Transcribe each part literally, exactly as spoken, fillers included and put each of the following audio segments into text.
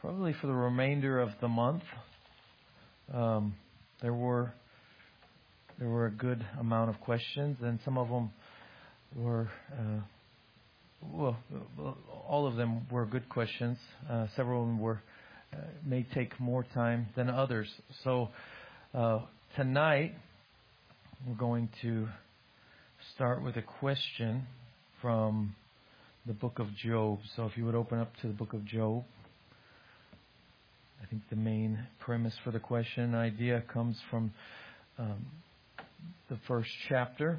probably for the remainder of the month. Um, there were there were a good amount of questions, and some of them were uh, well, all of them were good questions. Uh, several of them were uh, may take more time than others. So uh, tonight we're going to start with a question from the book of Job. So if you would open up to the book of Job. I think the main premise for the question idea comes from um, the first chapter.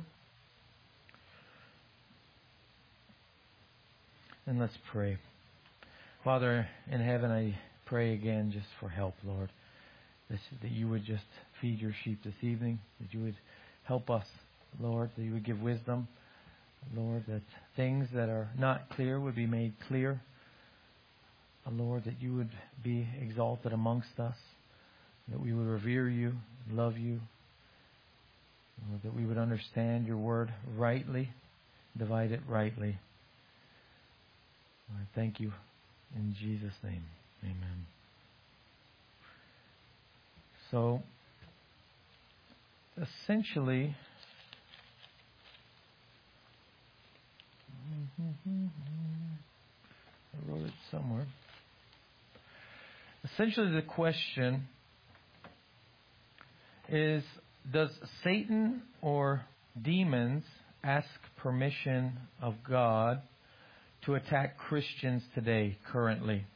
And let's pray. Father in heaven, I pray again just for help, Lord. That, that you would just feed your sheep this evening. That you would help us, Lord. That you would give wisdom, Lord. That things that are not clear would be made clear. Lord, that you would be exalted amongst us, that we would revere you, love you, Lord, that we would understand your word rightly, divide it rightly. Lord, thank you in Jesus' name. Amen. So, essentially, I wrote it somewhere. Essentially, the question is, does Satan or demons ask permission of God to attack Christians today, currently?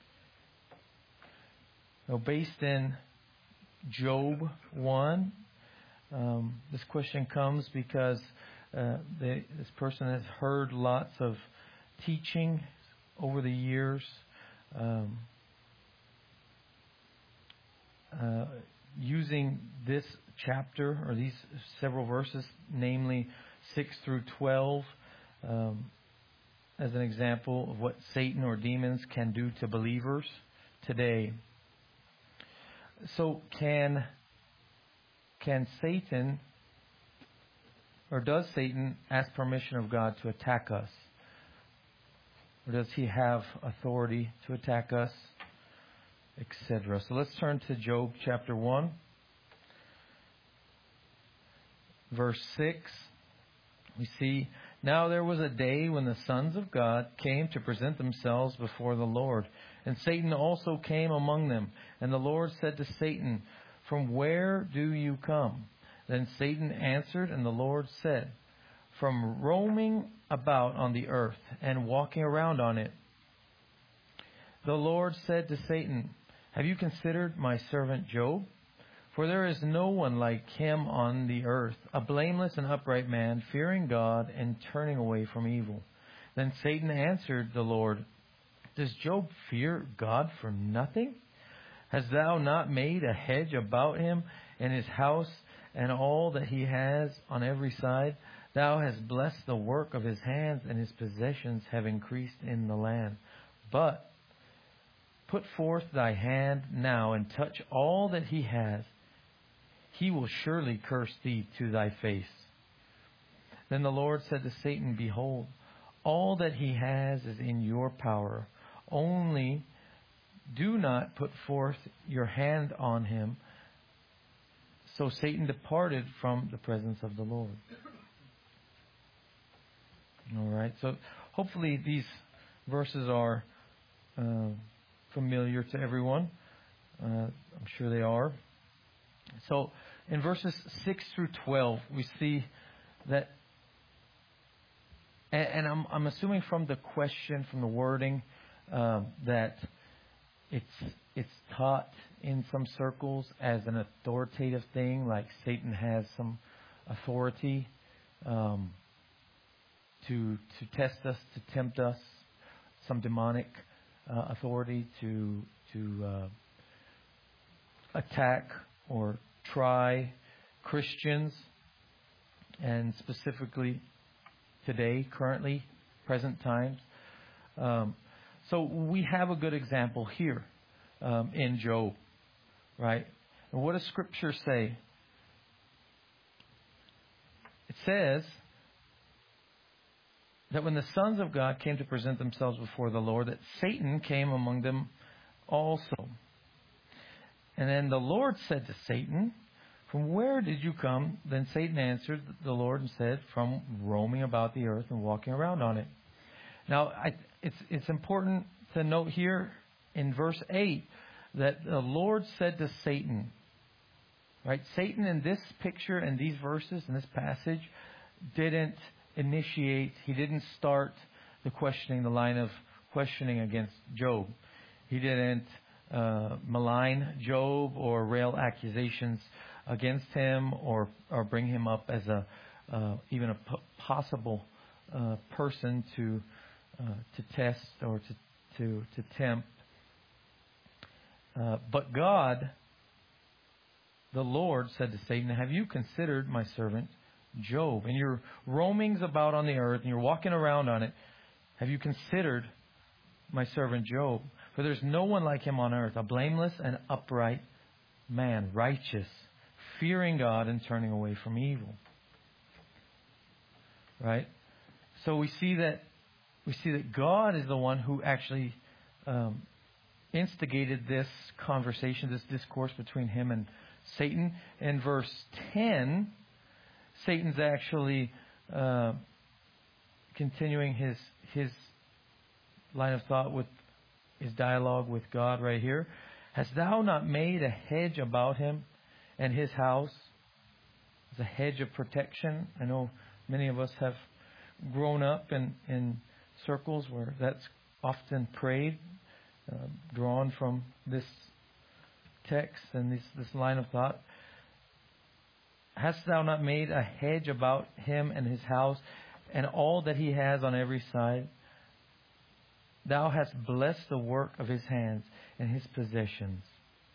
Now, based in Job one, um, this question comes because uh, they, this person has heard lots of teaching over the years, um, Uh, using this chapter or these several verses, namely six through twelve, um, as an example of what Satan or demons can do to believers today. So can can Satan or does Satan ask permission of God to attack us? Or does he have authority to attack us? Etc. So let's turn to Job chapter one, verse six. We see, now there was a day when the sons of God came to present themselves before the Lord, and Satan also came among them. And the Lord said to Satan, from where do you come? Then Satan answered, and the Lord said, from roaming about on the earth and walking around on it. The Lord said to Satan, have you considered my servant Job? For there is no one like him on the earth, a blameless and upright man, fearing God and turning away from evil. Then Satan answered the Lord, does Job fear God for nothing? Hast thou not made a hedge about him and his house and all that he has on every side? Thou hast blessed the work of his hands, and his possessions have increased in the land. But put forth thy hand now and touch all that he has. He will surely curse thee to thy face. Then the Lord said to Satan, behold, all that he has is in your power. Only do not put forth your hand on him. So Satan departed from the presence of the Lord. All right. So hopefully these verses are Uh, familiar to everyone. Uh, I'm sure they are. So in verses six through twelve, we see that, and, and I'm, I'm assuming from the question, from the wording, uh, that it's it's taught in some circles as an authoritative thing, like Satan has some authority um, to to test us, to tempt us, some demonic Uh, authority to to uh, attack or try Christians, and specifically today, currently, present times. Um, so we have a good example here um, in Job, right? And what does Scripture say? It says that when the sons of God came to present themselves before the Lord, that Satan came among them also. And then the Lord said to Satan, from where did you come? Then Satan answered the Lord and said, from roaming about the earth and walking around on it. Now, I, it's, it's important to note here in verse eight that the Lord said to Satan, right? Satan in this picture and these verses in this passage didn't initiate, he didn't start the questioning, the line of questioning against Job. He didn't uh, malign Job or rail accusations against him or or bring him up as a uh, even a p- possible uh, person to uh, to test or to to to tempt. Uh, but God, the Lord, said to Satan, have you considered my servant Job? And your roamings about on the earth and you're walking around on it. Have you considered my servant Job? For there's no one like him on earth, a blameless and upright man, righteous, fearing God and turning away from evil. Right? So we see that we see that God is the one who actually um, instigated this conversation, this discourse between him and Satan. In verse ten, Satan's actually uh, continuing his his line of thought with his dialogue with God right here. Hast thou not made a hedge about him and his house? It's a hedge of protection. I know many of us have grown up in, in circles where that's often prayed, uh, drawn from this text and this, this line of thought. Hast thou not made a hedge about him and his house and all that he has on every side? Thou hast blessed the work of his hands and his possessions.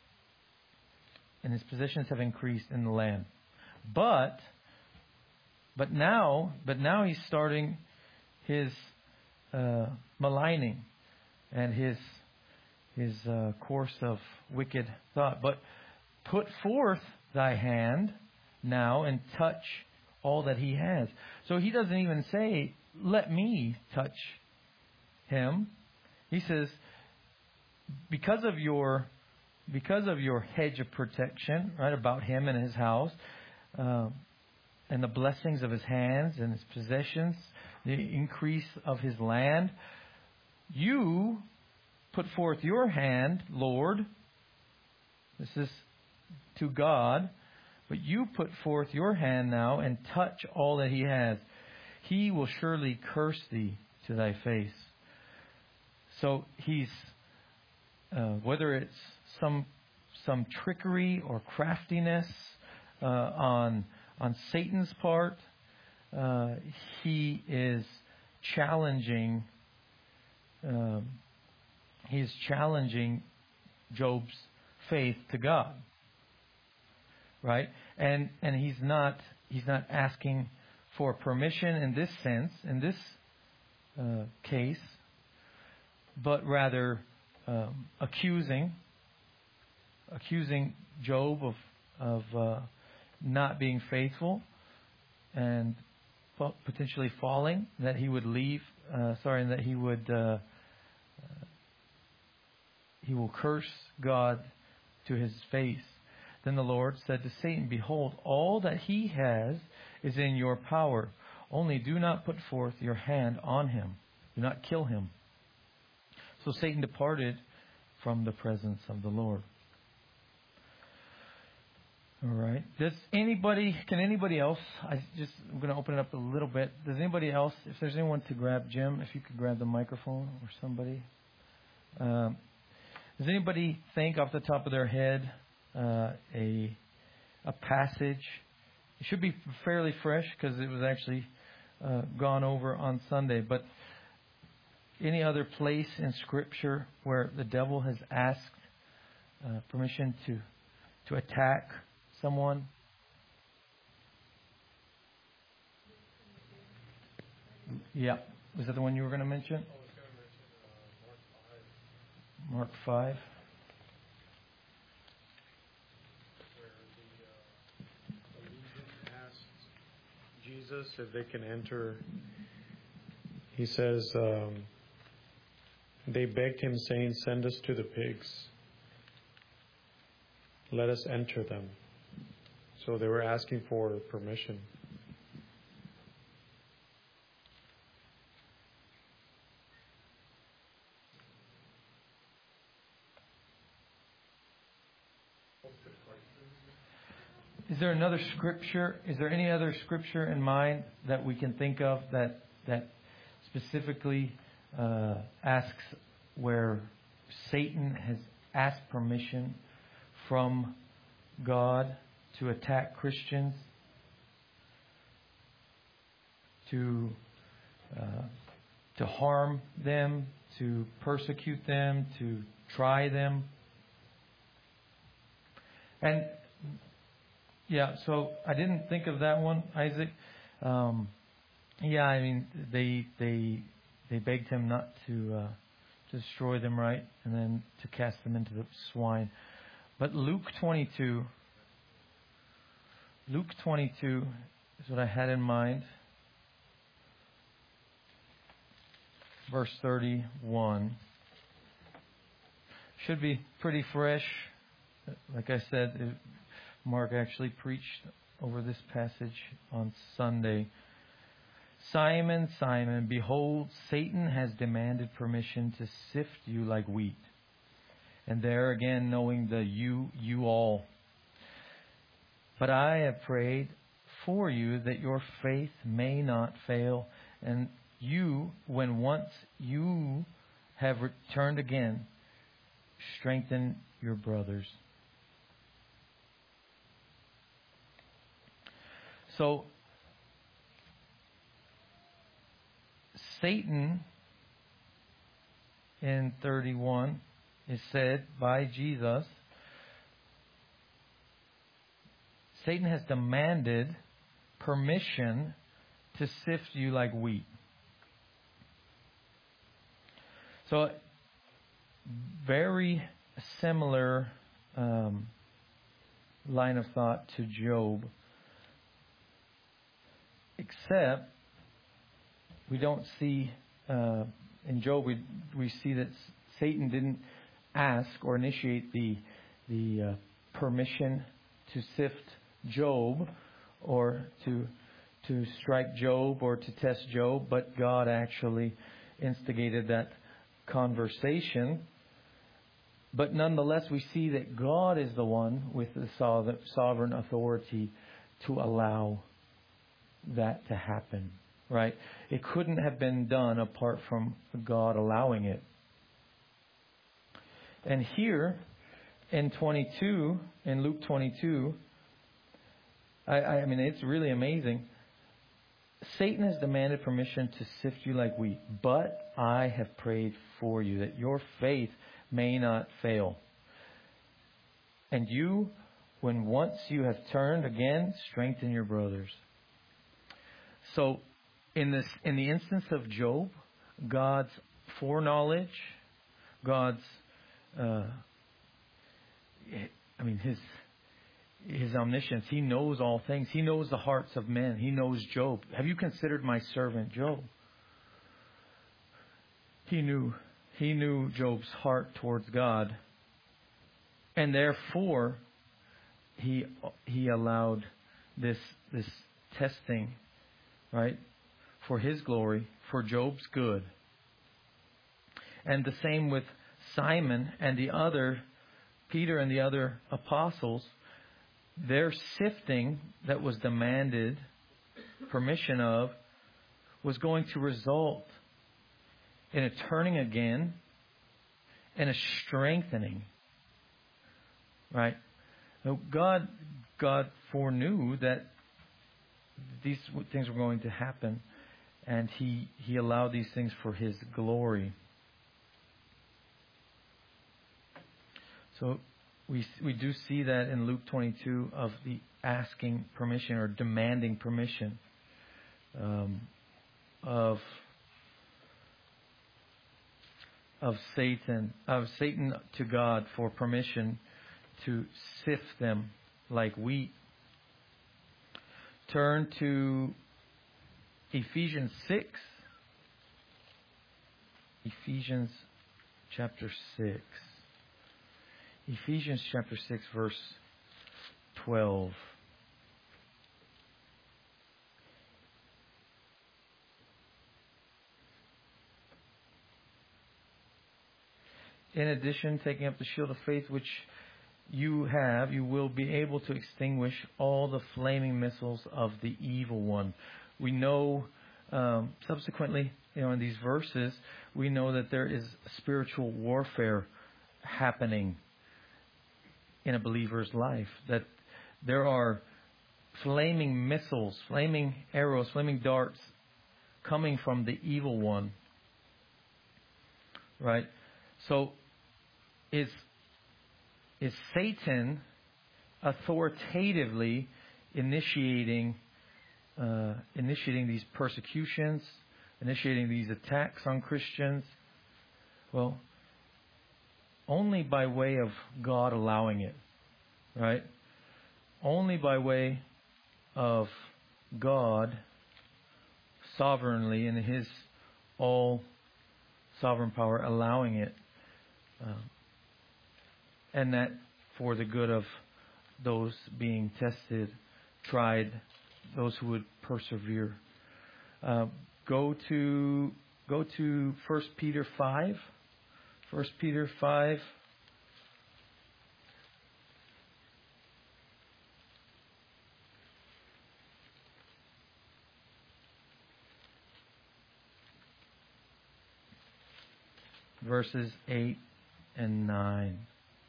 And his possessions have increased in the land. But, but now, but now he's starting his uh, maligning and his his uh, course of wicked thought. But put forth thy hand now and touch all that he has. So he doesn't even say, let me touch him. He says, because of your because of your hedge of protection, right, about him and his house, uh, and the blessings of his hands and his possessions, the increase of his land, you put forth your hand, Lord. This is to God. But you put forth your hand now and touch all that he has. He will surely curse thee to thy face. So he's, uh, whether it's some some trickery or craftiness uh, on on Satan's part, uh, he is challenging. Um, he is challenging Job's faith to God, right? And and he's not he's not asking for permission in this sense, in this uh, case. But rather um, accusing, accusing Job of of uh, not being faithful and potentially falling. That he would leave, uh, sorry, and that he would uh, uh, he will curse God to his face. Then the Lord said to Satan, behold, all that he has is in your power. Only do not put forth your hand on him. Do not kill him. So Satan departed from the presence of the Lord. All right. Does anybody, can anybody else, I just, I'm going to open it up a little bit. Does anybody else, if there's anyone to grab, Jim, if you could grab the microphone or somebody. Um, does anybody think off the top of their head uh, a a passage? It should be fairly fresh because it was actually uh, gone over on Sunday, but any other place in Scripture where the devil has asked uh, permission to to attack someone? Yeah. Was that the one you were going to mention? I was going to mention uh, Mark five. Mark five. Where the, uh, the legion asked Jesus if they can enter. He says, um, They begged him, saying, "Send us to the pigs. Let us enter them." So they were asking for permission. Is there another scripture? Is there any other scripture in mind that we can think of that that specifically uh, asks where Satan has asked permission from God to attack Christians, to uh, to harm them, to persecute them, to try them? And yeah, so I didn't think of that one, Isaac. Um, yeah, I mean, they they they begged him not to, uh, to destroy them, right, and then to cast them into the swine. But Luke twenty-two, Luke twenty-two is what I had in mind. Verse thirty-one should be pretty fresh. Like I said, it, Mark actually preached over this passage on Sunday. "Simon, Simon, behold, Satan has demanded permission to sift you like wheat." And there again, knowing the you, you all. "But I have prayed for you that your faith may not fail. And you, when once you have returned again, strengthen your brothers." So, Satan in thirty-one is said by Jesus, Satan has demanded permission to sift you like wheat. So, very similar um, line of thought to Job. Except, we don't see, uh, in Job, we we see that Satan didn't ask or initiate the the uh, permission to sift Job or to to strike Job or to test Job, but God actually instigated that conversation. But nonetheless, we see that God is the one with the sovereign authority to allow that to happen, right? It couldn't have been done apart from God allowing it. And here in twenty-two, in Luke twenty-two, I, I mean, it's really amazing. Satan has demanded permission to sift you like wheat, but I have prayed for you that your faith may not fail. And you, when once you have turned again, strengthen your brothers. So, in this, in the instance of Job, God's foreknowledge, God's, uh, I mean, His His omniscience. He knows all things. He knows the hearts of men. He knows Job. Have you considered my servant Job? He knew, he knew Job's heart towards God, and therefore, he he allowed this this testing. Right? For His glory, for Job's good. And the same with Simon and the other, Peter and the other apostles. Their sifting that was demanded permission of was going to result in a turning again and a strengthening. Right? Now, God, God foreknew that these things were going to happen, and He He allowed these things for His glory. So we we do see that in Luke twenty-two of the asking permission or demanding permission um, of of Satan of Satan to God for permission to sift them like wheat. Turn to Ephesians six. Ephesians chapter six. Ephesians chapter six, verse twelve. In addition, taking up the shield of faith, which you have, you will be able to extinguish all the flaming missiles of the evil one. We know, um, subsequently, you know, in these verses, we know that there is spiritual warfare happening in a believer's life. That there are flaming missiles, flaming arrows, flaming darts coming from the evil one. Right? So, is is Satan authoritatively initiating uh, initiating these persecutions, initiating these attacks on Christians? Well, only by way of God allowing it, right? Only by way of God sovereignly in His all sovereign power allowing it. Um, and that for the good of those being tested, tried, those who would persevere. Uh, go to go to First Peter five. First Peter five. Verses eight and nine.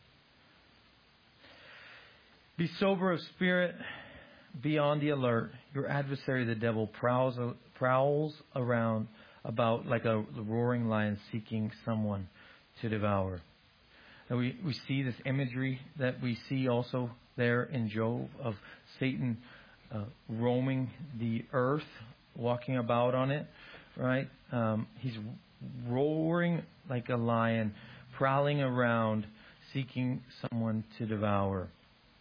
Be sober of spirit, be on the alert. Your adversary, the devil, prowls, prowls around about like a roaring lion seeking someone to devour. And we, we see this imagery that we see also there in Job of Satan uh, roaming the earth, walking about on it, right? Um, he's roaring like a lion, prowling around, seeking someone to devour.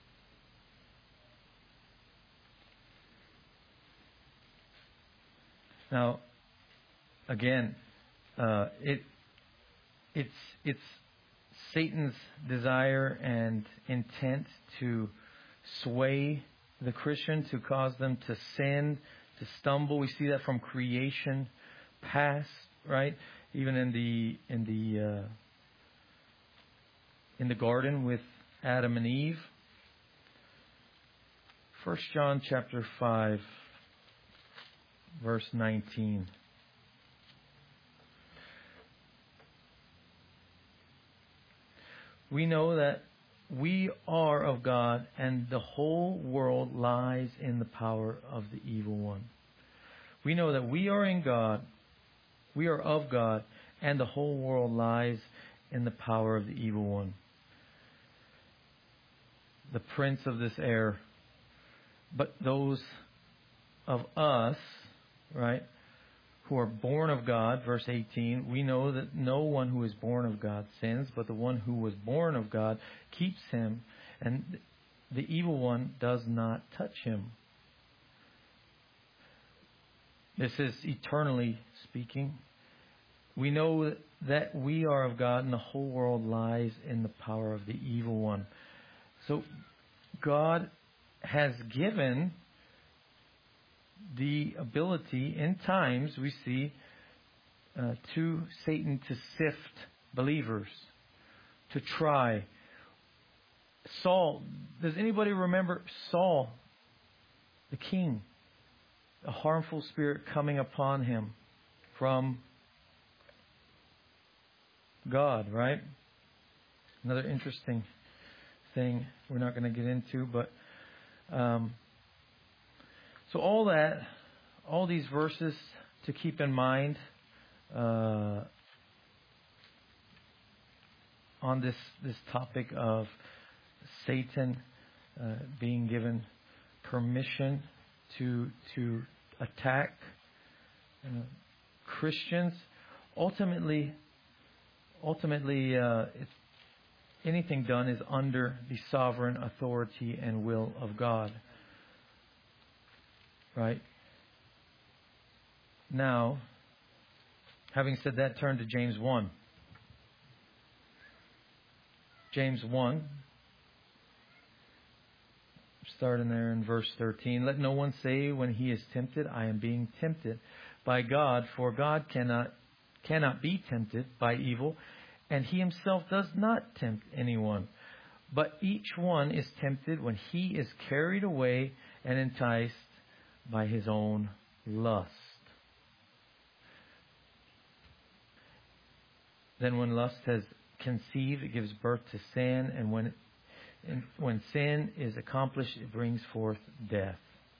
Now, again, uh, it it's it's Satan's desire and intent to sway the Christian, to cause them to sin, to stumble. We see that from creation past, right? Even in the in the uh, in the garden with Adam and Eve. First John chapter five, verse nineteen. We know that we are of God, and the whole world lies in the power of the evil one. We know that we are in God, we are of God, and the whole world lies in the power of the evil one. The prince of this air. But those of us, right, who are born of God, verse eighteen, we know that no one who is born of God sins, but the one who was born of God keeps him, and the evil one does not touch him. This is eternally speaking. We know that we are of God, and the whole world lies in the power of the evil one. So God has given the ability, in times we see, uh, to Satan to sift believers, to try. Saul, does anybody remember Saul, the king? A harmful spirit coming upon him from God, right? Another interesting thing we're not going to get into, but um, so all that, all these verses to keep in mind uh, on this this topic of Satan uh, being given permission to to attack uh, Christians. Ultimately, ultimately, uh, it's, anything done is under the sovereign authority and will of God. Right? Now, having said that, turn to James one. James one, starting there in verse thirteen. Let no one say when he is tempted, I am being tempted by God, for God cannot cannot be tempted by evil, and He Himself does not tempt anyone. But each one is tempted when he is carried away and enticed by his own lust. Then when lust has conceived, it gives birth to sin, and when and when sin is accomplished, it brings forth death.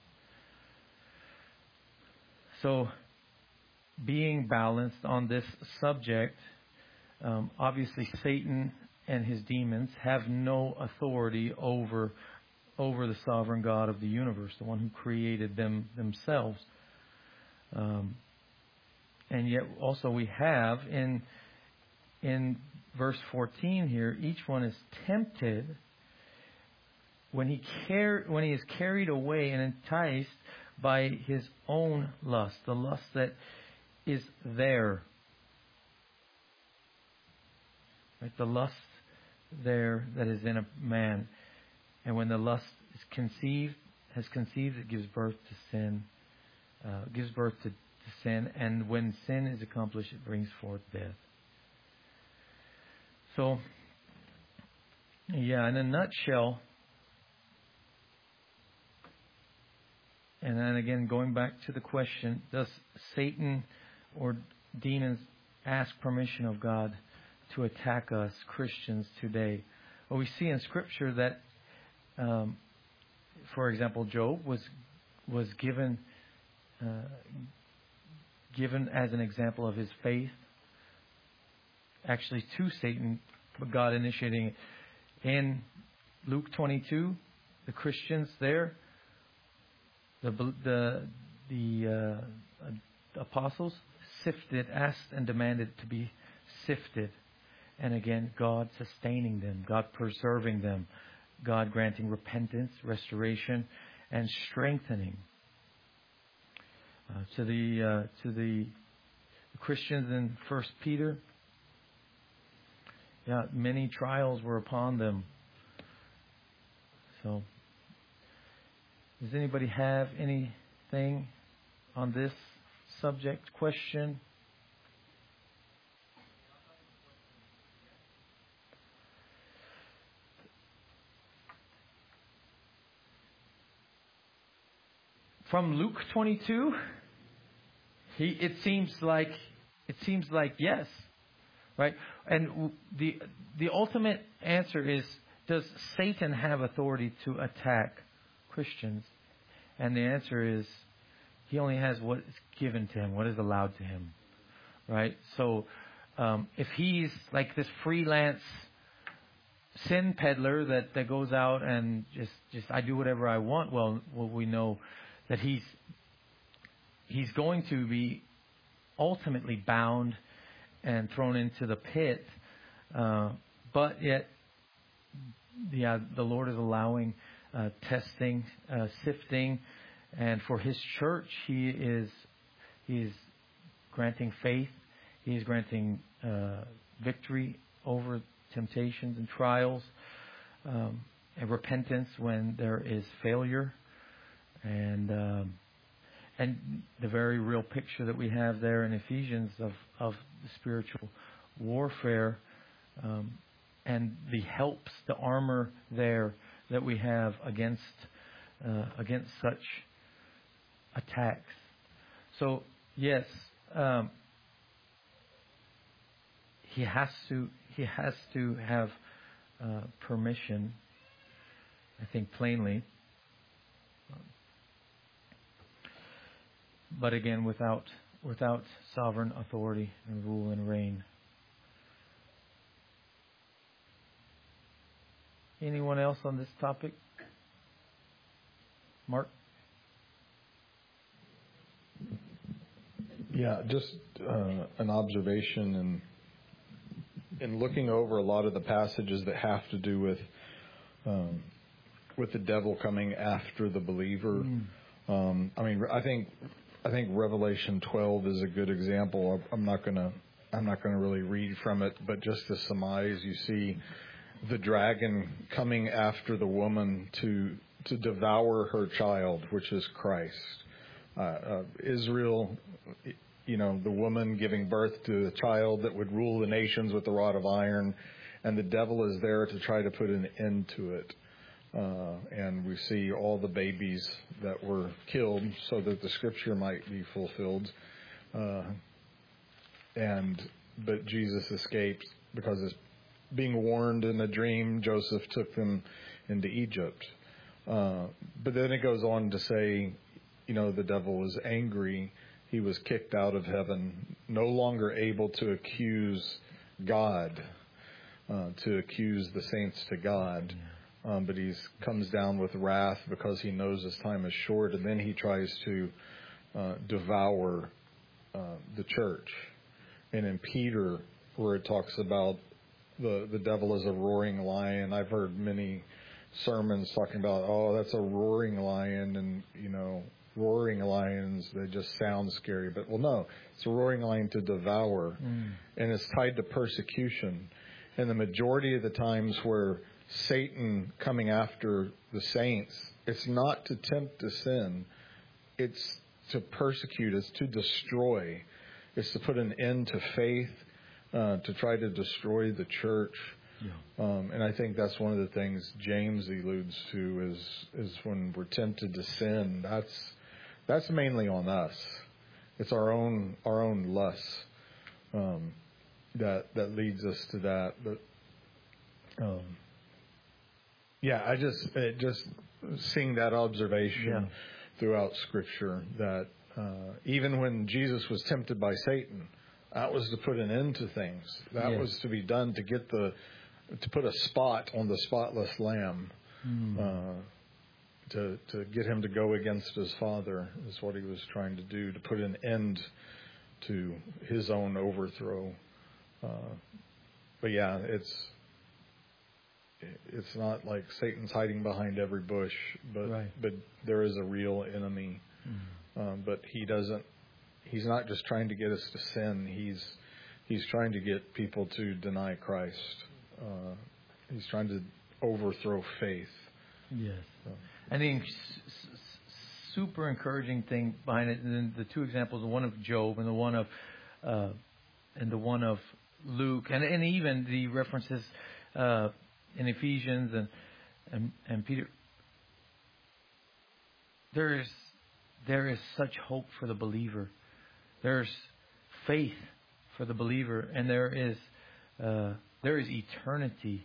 So, being balanced on this subject, um, obviously Satan and his demons have no authority over over the sovereign God of the universe, the one who created them themselves. Um, and yet also we have in in verse fourteen here, each one is tempted when he car- when he is carried away and enticed by his own lust, the lust that is there. Right? The lust there that is in a man. And when the lust is conceived, has conceived, it gives birth to sin. Uh, gives birth to, to sin. And when sin is accomplished, it brings forth death. So, yeah, in a nutshell, and then again, going back to the question, does Satan or demons ask permission of God to attack us Christians today? Well, we see in Scripture that, um, for example, Job was was given uh, given as an example of his faith, actually to Satan, but God initiating it. In Luke twenty-two, the Christians there, the the the uh, apostles sifted, asked and demanded to be sifted. And again, God sustaining them, God preserving them, God granting repentance, restoration, and strengthening. Uh, to the uh, to the Christians in First Peter, yeah, many trials were upon them. So, does anybody have anything on this subject, question? From Luke twenty-two, he it seems like it seems like yes, right? And the the ultimate answer is, does Satan have authority to attack Christians? And the answer is, he only has what is given to him, what is allowed to him, right? So, um, if he's like this freelance sin peddler that, that goes out and just just I do whatever I want, well, well we know that he's he's going to be ultimately bound and thrown into the pit. Uh, but yet, yeah, the Lord is allowing uh, testing, uh, sifting, and for His church, He is He is granting faith. He is granting uh, victory over temptations and trials, um, and repentance when there is failure. And um, and the very real picture that we have there in Ephesians of, of the spiritual warfare, um, and the helps, the armor there that we have against uh, against such attacks. So yes, um, he has to he has to have uh, permission. I think plainly. But again, without without sovereign authority and rule and reign. Anyone else on this topic? Mark? Yeah, just uh, an observation and in looking over a lot of the passages that have to do with um, with the devil coming after the believer. Mm. Um, I mean, I think. I think Revelation twelve is a good example. I'm not gonna I'm not gonna really read from it, but just to surmise, you see the dragon coming after the woman to to devour her child, which is Christ. Uh, uh, Israel, you know, the woman giving birth to the child that would rule the nations with the rod of iron, and the devil is there to try to put an end to it. Uh, and we see all the babies that were killed so that the scripture might be fulfilled. Uh, and but Jesus escaped because it's being warned in a dream. Joseph took them into Egypt. Uh, but then it goes on to say, you know, the devil was angry. He was kicked out of heaven, no longer able to accuse God, uh, to accuse the saints to God. Um, but he comes down with wrath because he knows his time is short, and then he tries to uh, devour uh, the church. And in Peter, where it talks about the the devil is a roaring lion, I've heard many sermons talking about, oh, that's a roaring lion, and, you know, roaring lions, they just sound scary. But, well, no, it's a roaring lion to devour, mm. and it's tied to persecution. And the majority of the times where Satan coming after the saints, it's not to tempt to sin, it's to persecute, it's to destroy, it's to put an end to faith, uh, to try to destroy the church. Yeah. Um, and I think that's one of the things James alludes to is is when we're tempted to sin. That's that's mainly on us. It's our own our own lusts um, that that leads us to that. But um, yeah, I just it just seeing that observation yeah. throughout Scripture that uh, even when Jesus was tempted by Satan, that was to put an end to things. That yeah. was to be done to get the to put a spot on the spotless lamb, mm. uh, to to get him to go against his Father is what he was trying to do, to put an end to his own overthrow. Uh, but yeah, it's it's not like Satan's hiding behind every bush, but right. but there is a real enemy. Mm. Um, but he doesn't. He's not just trying to get us to sin. He's he's trying to get people to deny Christ. Uh, he's trying to overthrow faith. Yes. So. I think s- s- super encouraging thing behind it, and then the two examples, the one of Job and the one of uh, and the one of Luke, and and even the references uh, in Ephesians and, and and Peter. There is there is such hope for the believer. There's faith for the believer, and there is uh, there is eternity,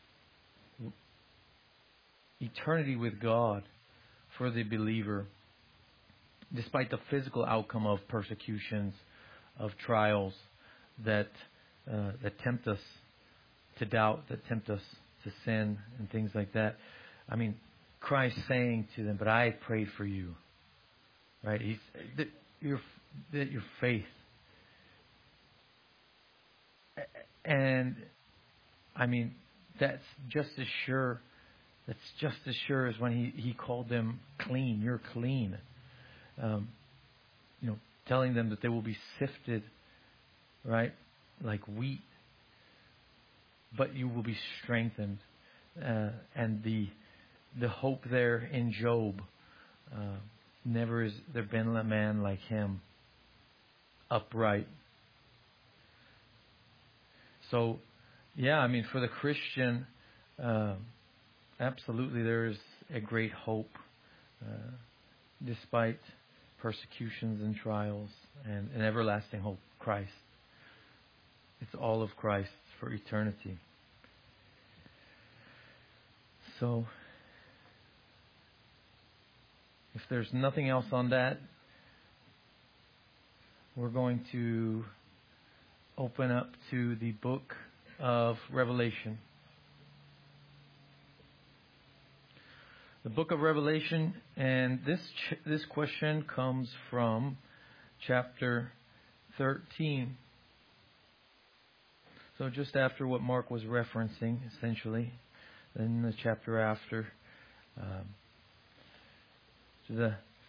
eternity with God for the believer, despite the physical outcome of persecutions, of trials that uh, that tempt us to doubt, that tempt us to sin, and things like that. I mean, Christ saying to them, "But I prayed for you." Right? He's that your that your faith. And I mean, that's just as sure. That's just as sure as when he, he called them clean. You're clean. Um, you know, telling them that they will be sifted, right, like wheat, but you will be strengthened. Uh, and the the hope there in Job. Uh, never has there been a man like him, upright. So, yeah, I mean, for the Christian, uh, absolutely there is a great hope, uh, despite persecutions and trials, and an everlasting hope, Christ. It's all of Christ for eternity. So, if there's nothing else on that, we're going to open up to the book of Revelation. The book of Revelation, and this ch- this question comes from chapter thirteen. So just after what Mark was referencing, essentially, then the chapter after, um, the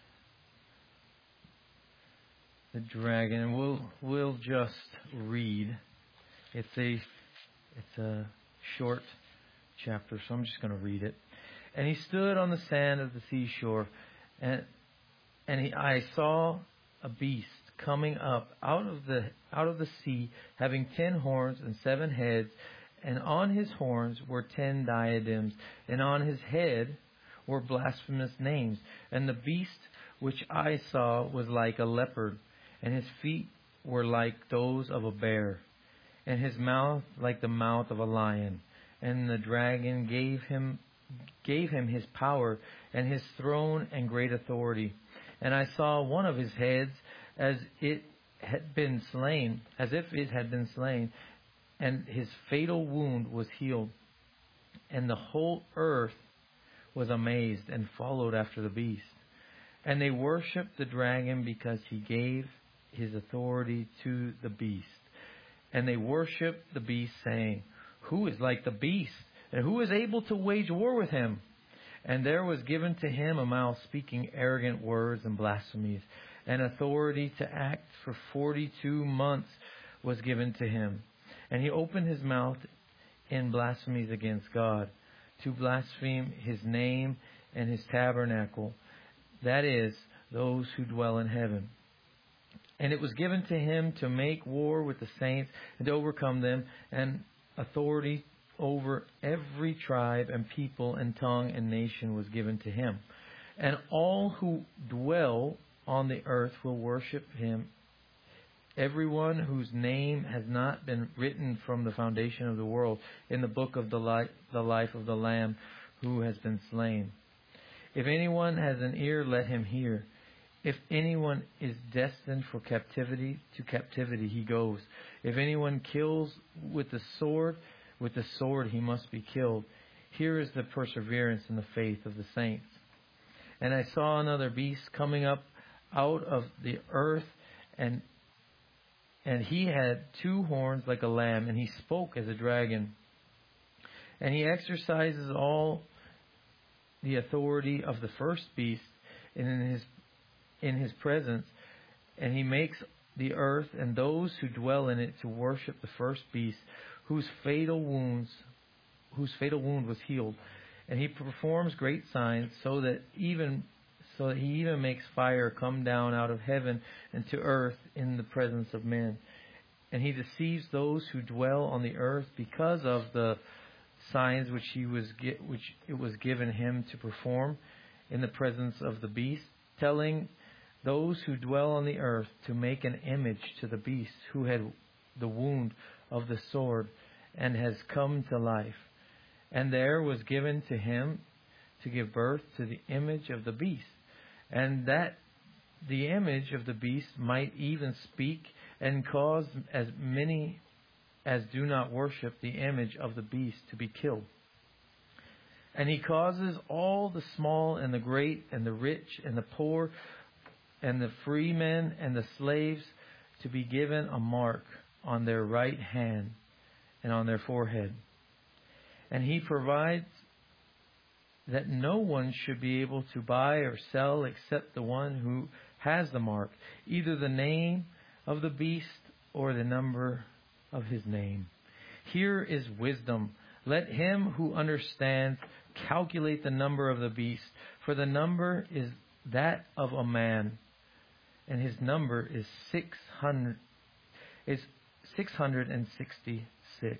the dragon, and we'll we'll just read. It's a it's a short chapter, so I'm just going to read it. And he stood on the sand of the seashore, and and he, I saw a beast coming up out of the out of the sea, having ten horns and seven heads, and on his horns were ten diadems, and on his head were blasphemous names. And the beast which I saw was like a leopard, and his feet were like those of a bear, and his mouth like the mouth of a lion. And the dragon gave him gave him his power and his throne and great authority. And I saw one of his heads as it had been slain, as if it had been slain, and his fatal wound was healed. And the whole earth was amazed and followed after the beast. And they worshipped the dragon because he gave his authority to the beast. And they worshipped the beast, saying, "Who is like the beast? And who is able to wage war with him?" And there was given to him a mouth speaking arrogant words and blasphemies. And authority to act for forty-two months was given to him. And he opened his mouth in blasphemies against God, to blaspheme his name and his tabernacle, that is, those who dwell in heaven. And it was given to him to make war with the saints and to overcome them, and authority over every tribe and people and tongue and nation was given to him. And all who dwell on the earth will worship him, everyone whose name has not been written from the foundation of the world in the book of the life, the life of the Lamb who has been slain. If anyone has an ear, let him hear. If anyone is destined for captivity, to captivity he goes. If anyone kills with the sword, with the sword he must be killed. Here is the perseverance in the faith of the saints. And I saw another beast coming up out of the earth, and and he had two horns like a lamb, and he spoke as a dragon. And he exercises all the authority of the first beast in his in his presence, and he makes the earth and those who dwell in it to worship the first beast, whose fatal wounds whose fatal wound was healed. And he performs great signs, so that even so that he even makes fire come down out of heaven and to earth in the presence of men. And he deceives those who dwell on the earth because of the signs which he was which it was given him to perform in the presence of the beast, telling those who dwell on the earth to make an image to the beast who had the wound of the sword and has come to life. And there was given to him to give birth to the image of the beast, and that the image of the beast might even speak and cause as many as do not worship the image of the beast to be killed. And he causes all the small and the great and the rich and the poor and the free men and the slaves to be given a mark on their right hand and on their forehead. And he provides that no one should be able to buy or sell except the one who has the mark, either the name of the beast or the number of his name. Here is wisdom. Let him who understands calculate the number of the beast, for the number is that of a man, and his number is six hundred is six hundred and sixty-six.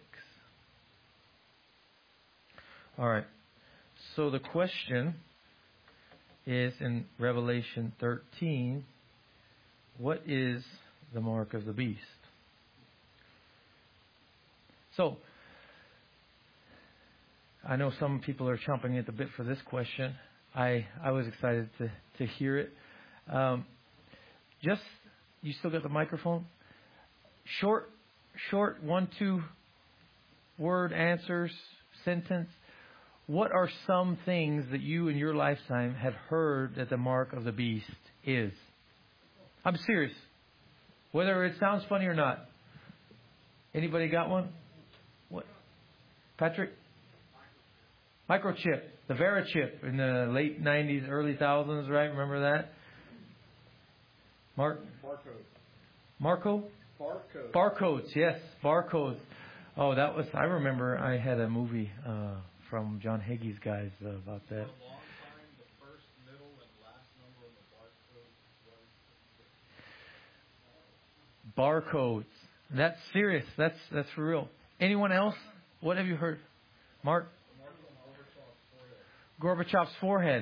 All right. So the question is in Revelation thirteen, what is the mark of the beast? So, I know some people are chomping at the bit for this question. I, I was excited to, to hear it. Um, just, you still got the microphone? Short, short one, two word answers, sentence. What are some things that you in your lifetime have heard that the mark of the beast is? I'm serious. Whether it sounds funny or not. Anybody got one? What? Patrick? Microchip. The Verichip in the late nineties, early thousands, right? Remember that? Mark? Barcode. Marco? Barcode. Barcodes, yes. Barcodes. Oh, that was, I remember I had a movie uh, from John Hagee's guys uh, about that. Barcodes. That's serious. That's that's for real. Anyone else? What have you heard? Mark? Gorbachev's forehead.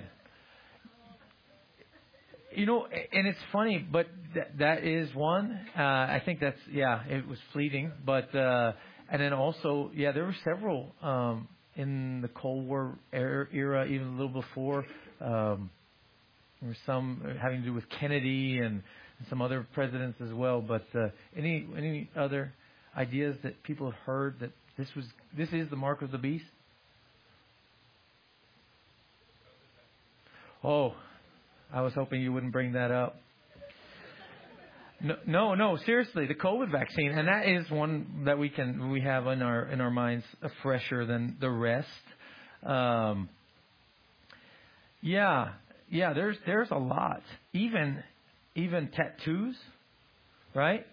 You know, and it's funny, but th- that is one. Uh, I think that's, yeah, it was fleeting. But, uh, and then also, yeah, there were several um, in the Cold War era, even a little before. Um, there were some having to do with Kennedy and some other presidents as well. But uh, any any other ideas that people have heard that this was this is the mark of the beast? Oh, I was hoping you wouldn't bring that up. No, no, no, seriously, the COVID vaccine, and that is one that we can we have in our in our minds fresher than the rest. Um, yeah, yeah, there's there's a lot, even even tattoos, right?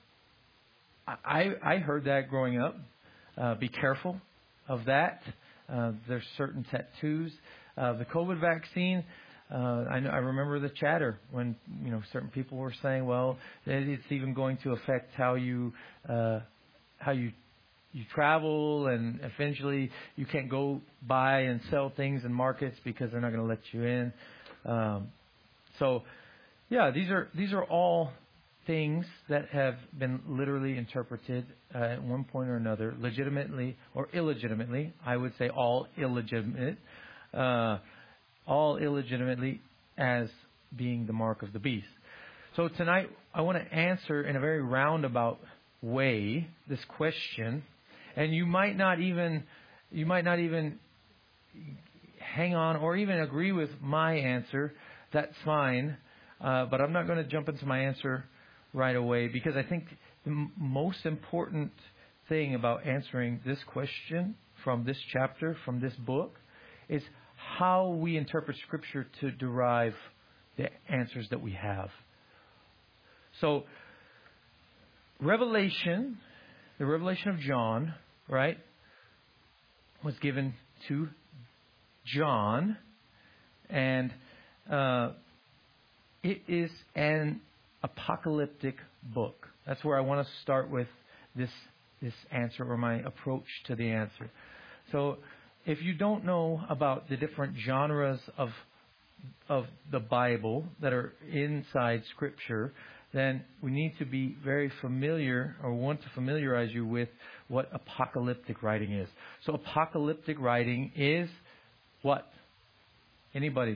I I heard that growing up. Uh, be careful of that. Uh, there's certain tattoos. Uh, the COVID vaccine. Uh, I, know, I remember the chatter when you know certain people were saying, "Well, it's even going to affect how you uh, how you you travel, and eventually you can't go buy and sell things in markets because they're not going to let you in." Um, so, yeah, these are these are all things that have been literally interpreted uh, at one point or another, legitimately or illegitimately. I would say all illegitimate. Uh, all illegitimately as being the mark of the beast. So tonight I want to answer in a very roundabout way this question, and you might not even you might not even hang on or even agree with my answer. That's fine, uh, but I'm not going to jump into my answer right away because I think the m- most important thing about answering this question from this chapter, from this book, is how we interpret Scripture to derive the answers that we have. So, Revelation, the Revelation of John, right, was given to John, and uh, it is an apocalyptic book. That's where I want to start with this this answer or my approach to the answer. So, if you don't know about the different genres of of the Bible that are inside Scripture, then we need to be very familiar or want to familiarize you with what apocalyptic writing is. So apocalyptic writing is what? Anybody?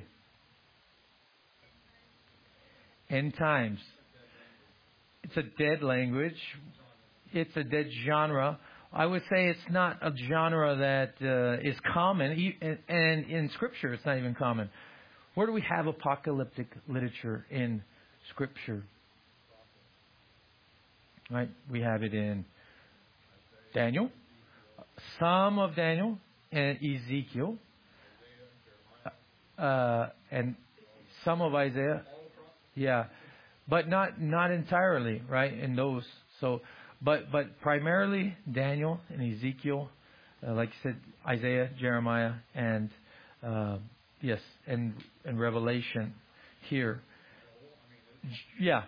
End times. It's a dead language. It's a dead genre. I would say it's not a genre that uh, is common, and in Scripture it's not even common. Where do we have apocalyptic literature in Scripture? Right, we have it in Daniel, some of Daniel, and Ezekiel, uh, and some of Isaiah. Yeah, but not not entirely, right? In those, so. But but primarily Daniel and Ezekiel, uh, like you said, Isaiah, Jeremiah, and uh, yes, and and Revelation here. Yeah,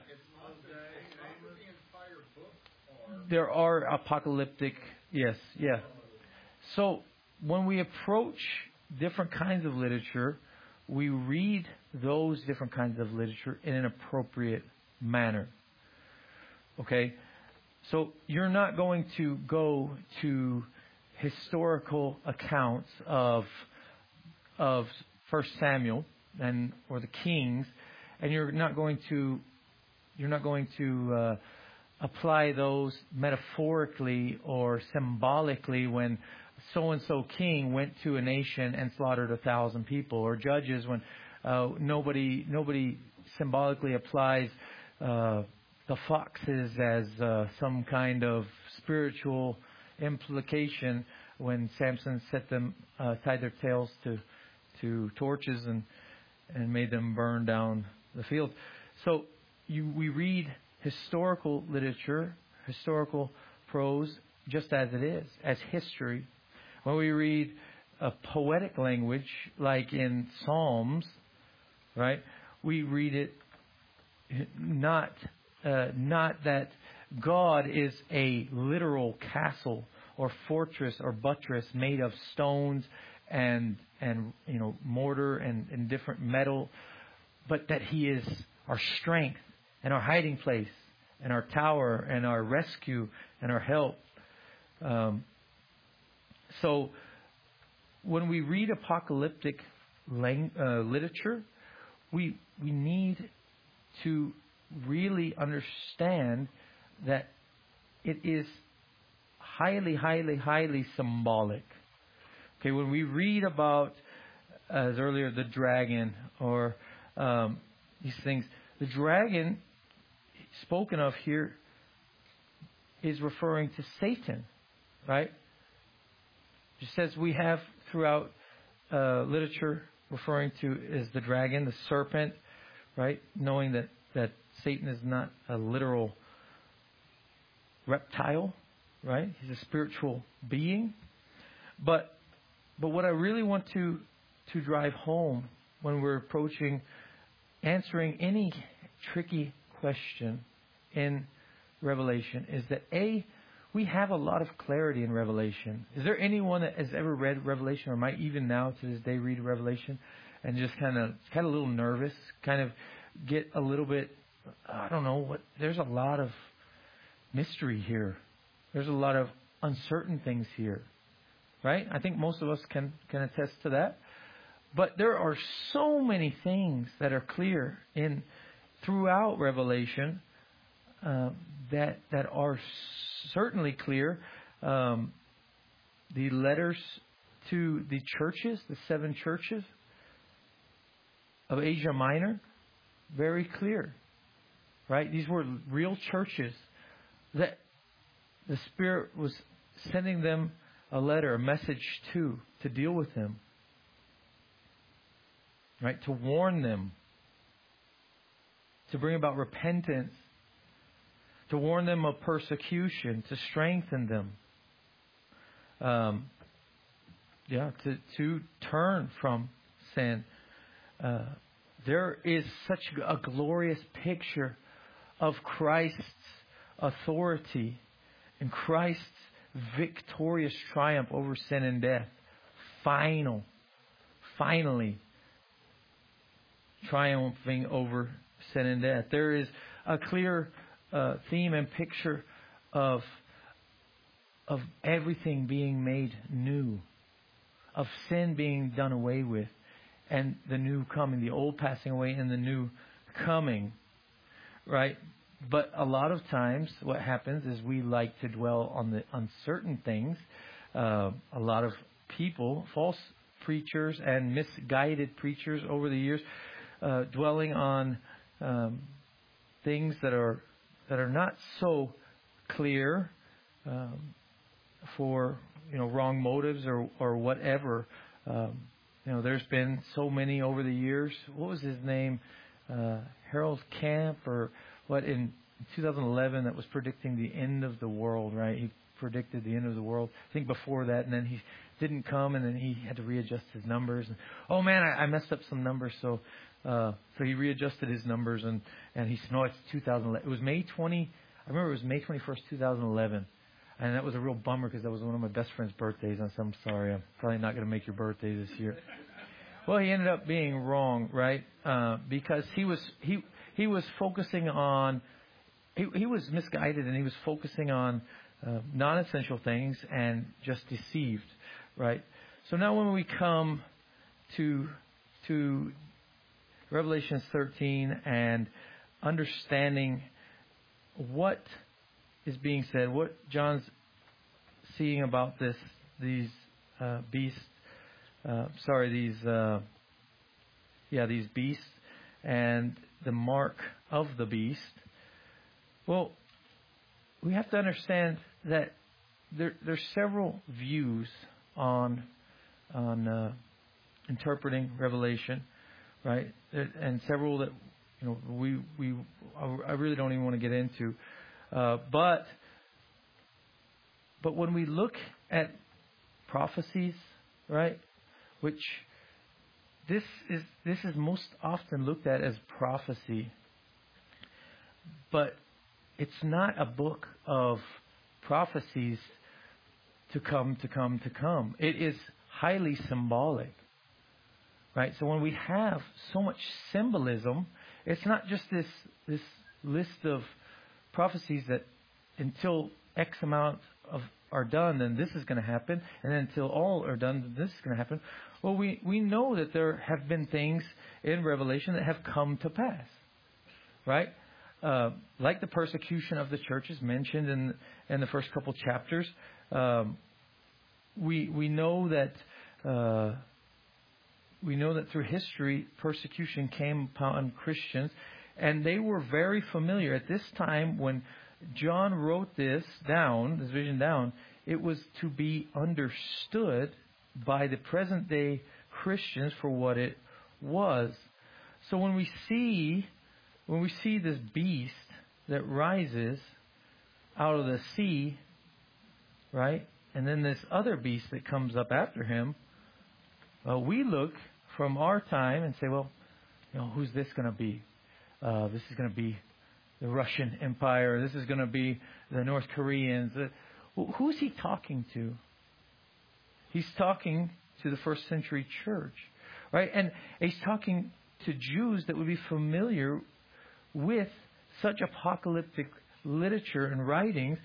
there are apocalyptic. Yes, yeah. So when we approach different kinds of literature, we read those different kinds of literature in an appropriate manner. Okay. So you're not going to go to historical accounts of of First Samuel and or the Kings, and you're not going to you're not going to uh, apply those metaphorically or symbolically when so and so king went to a nation and slaughtered a thousand people, or Judges when uh, nobody nobody symbolically applies. Uh, the foxes as uh, some kind of spiritual implication when Samson set them, uh, tied their tails to to torches and and made them burn down the field. So you, we read historical literature, historical prose, just as it is, as history. When we read a poetic language, like in Psalms, right? We read it not uh, not that God is a literal castle or fortress or buttress made of stones and and you know mortar and, and different metal, but that He is our strength and our hiding place and our tower and our rescue and our help. Um, so when we read apocalyptic lang- uh, literature, we we need to really understand that it is highly, highly, highly symbolic. Okay, when we read about, as earlier, the dragon or um, these things, the dragon spoken of here is referring to Satan, right? Just as we have throughout uh, literature referring to as the dragon, the serpent, right? Knowing that, that Satan is not a literal reptile, right? He's a spiritual being. But but what I really want to to drive home when we're approaching answering any tricky question in Revelation is that A, we have a lot of clarity in Revelation. Is there anyone that has ever read Revelation or might even now to this day read Revelation and just kind of kind of a little nervous, kind of get a little bit, I don't know, what there's a lot of mystery here. There's a lot of uncertain things here, right? I think most of us can, can attest to that. But there are so many things that are clear in throughout Revelation uh, that that are certainly clear. Um, the letters to the churches, the seven churches of Asia Minor, very clear, right? These were real churches that the Spirit was sending them a letter, a message to, to deal with them, right? To warn them, to bring about repentance, to warn them of persecution, to strengthen them, um, yeah, to to turn from sin. Uh, there is such a glorious picture of Christ's authority and Christ's victorious triumph over sin and death. Final, finally triumphing over sin and death. There is a clear uh, theme and picture of of everything being made new, of sin being done away with, and the new coming, the old passing away and the new coming, right? But a lot of times what happens is we like to dwell on the uncertain things. Uh, a lot of people, false preachers and misguided preachers over the years, uh, dwelling on um, things that are that are not so clear um, for you know wrong motives or or whatever. Um, you know, there's been so many over the years. What was his name? Uh, Harold Camp or what in two thousand eleven that was predicting the end of the world, right? He predicted the end of the world. I think before that, and then he didn't come, and then he had to readjust his numbers. And, oh man, I, I messed up some numbers, so uh, so he readjusted his numbers, and, and he said, no, it's two thousand eleven. It was May twentieth. I remember it was May twenty-first, two thousand eleven. And that was a real bummer because that was one of my best friend's birthdays. And I said, I'm sorry, I'm probably not going to make your birthday this year. Well, he ended up being wrong, right? Uh, because he was he he was focusing on he he was misguided and he was focusing on uh, non-essential things and just deceived, right? So now when we come to to Revelation thirteen and understanding what is being said, what John's seeing about this these uh, beasts. Uh, sorry, these uh, yeah, these beasts and the mark of the beast. Well, we have to understand that there there's several views on on uh, interpreting Revelation, right? And several that you know we we I really don't even want to get into, uh, but but when we look at prophecies, right? which this is this is most often looked at as prophecy. But it's not a book of prophecies to come, to come, to come. It is highly symbolic. Right? So when we have so much symbolism, it's not just this this list of prophecies that until X amount of are done, then this is going to happen, and then until all are done, then this is going to happen. Well, we, we know that there have been things in Revelation that have come to pass. Right? Uh, like the persecution of the churches mentioned in in the first couple chapters, um, we we know that uh, we know that through history persecution came upon Christians, and they were very familiar at this time when John wrote this down, this vision down. It was to be understood by the present day Christians for what it was. So when we see When we see this beast that rises out of the sea, right, and then this other beast that comes up after him, uh, we look from our time and say, well, you know, who's this going to be? Uh, this is going to be the Russian Empire. This is going to be the North Koreans. Uh, well, who's he talking to? He's talking to the first century church, right? And he's talking to Jews that would be familiar with such apocalyptic literature and writings.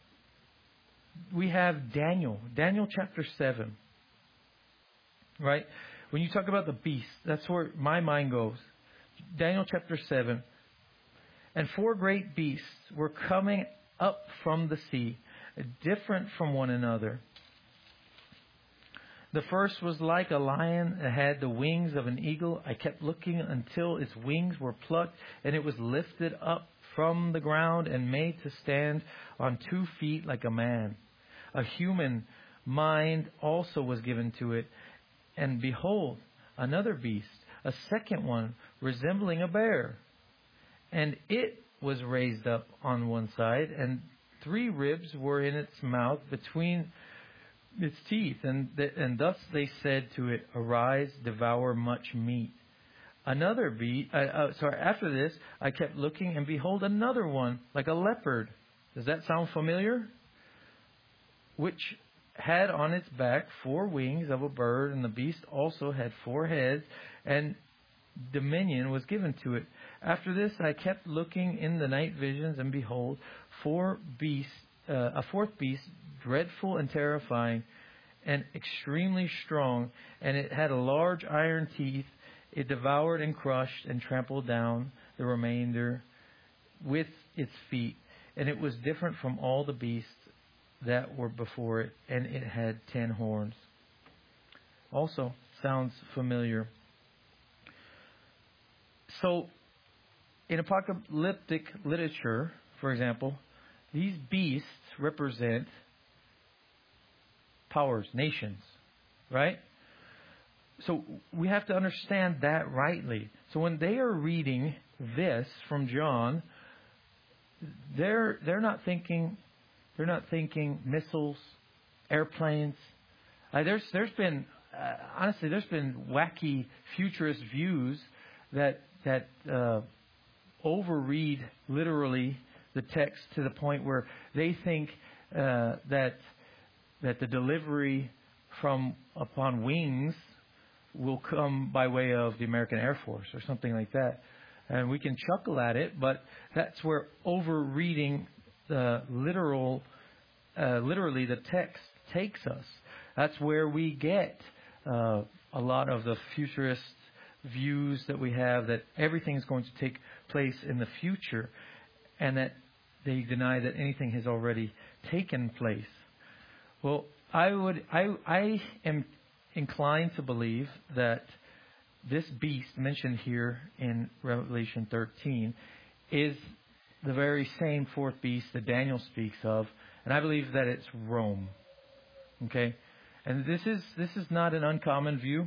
We have Daniel, Daniel chapter seven, right? When you talk about the beast, that's where my mind goes. Daniel chapter seven. And four great beasts were coming up from the sea, different from one another. The first was like a lion that had the wings of an eagle. I kept looking until its wings were plucked, and it was lifted up from the ground and made to stand on two feet like a man. A human mind also was given to it. And behold, another beast, a second one, resembling a bear. And it was raised up on one side, and three ribs were in its mouth between its teeth, and th- and thus they said to it, "Arise, devour much meat." Another beast. Uh, uh, sorry. After this, I kept looking, and behold, another one like a leopard. Does that sound familiar? Which had on its back four wings of a bird, and the beast also had four heads, and dominion was given to it. After this, I kept looking in the night visions, and behold, four beasts, uh, a fourth beast, dreadful and terrifying, and extremely strong, and it had a large iron teeth. It devoured and crushed and trampled down the remainder with its feet, and it was different from all the beasts that were before it, and it had ten horns. Also, sounds familiar. So, in apocalyptic literature, for example, these beasts represent powers, nations, right? So we have to understand that rightly. So when they are reading this from John, they're they're not thinking they're not thinking missiles, airplanes. Uh, there's there's been uh, honestly there's been wacky futurist views that that uh, overread literally the text to the point where they think uh, that that the delivery from upon wings will come by way of the American Air Force or something like that. And we can chuckle at it, but that's where overreading the literal, uh, literally the text takes us. That's where we get uh, a lot of the futurist views that we have, that everything is going to take place in the future, and that they deny that anything has already taken place. Well, I would, I, I am inclined to believe that this beast mentioned here in Revelation thirteen is the very same fourth beast that Daniel speaks of, and I believe that it's Rome. Okay, and this is this is not an uncommon view.